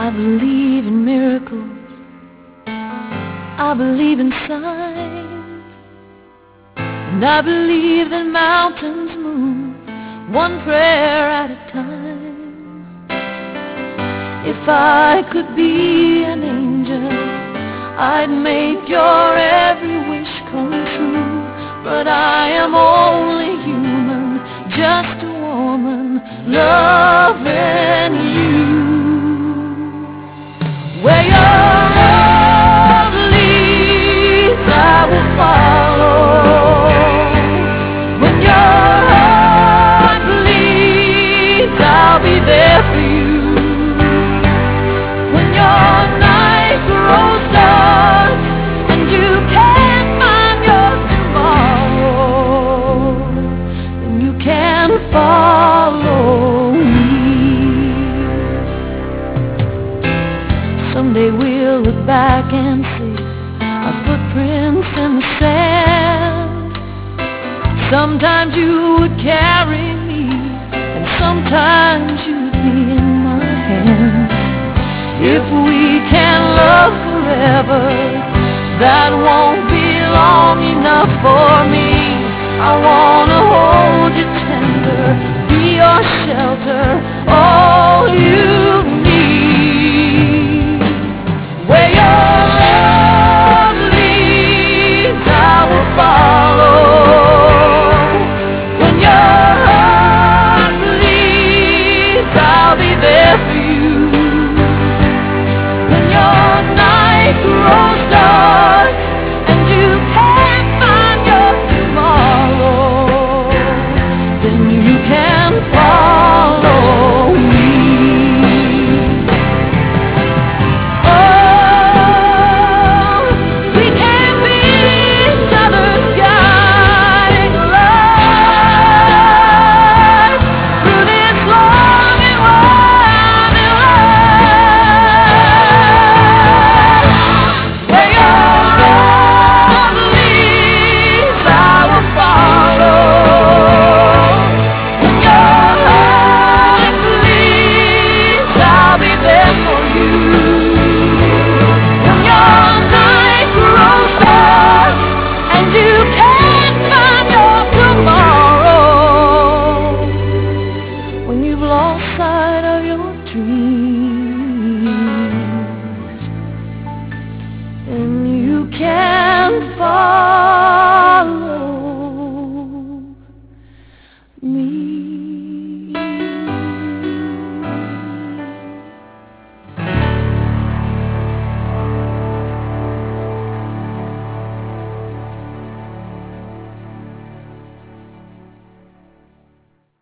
I believe in miracles, I believe in signs, and I believe that mountains move one prayer at a time. If I could be an angel, I'd make your every wish come true. But I am only human, just a woman loving you. Where your love leads, I will follow. When your heart bleeds, I'll be there for you. When your night grows dark and you can't find your tomorrow, then you can follow me. Someday we'll look back and see our footprints in the sand. Sometimes you would carry me, and sometimes you'd be in my hands. If we can love forever, that won't be long enough for me. I wanna hold you tender, be your shelter, all you